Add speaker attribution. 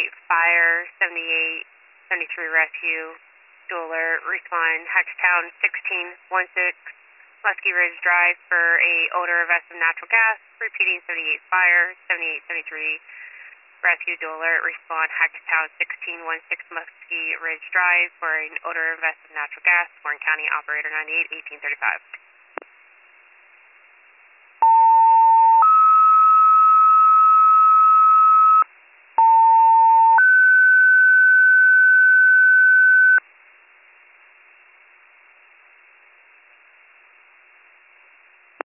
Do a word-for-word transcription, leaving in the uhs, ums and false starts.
Speaker 1: seventy-eight fire, seventy-eight seventy-three rescue, dual alert, respond Hatchtown sixteen sixteen, Lusky Ridge Drive for a odor of of natural gas, repeating seventy-eight fire, seventy-eight seventy-three rescue, dual alert, respond Hatchtown sixteen sixteen, Lusky Ridge Drive for an odor of of natural gas, Warren County, operator ninety-eight eighteen thirty-five.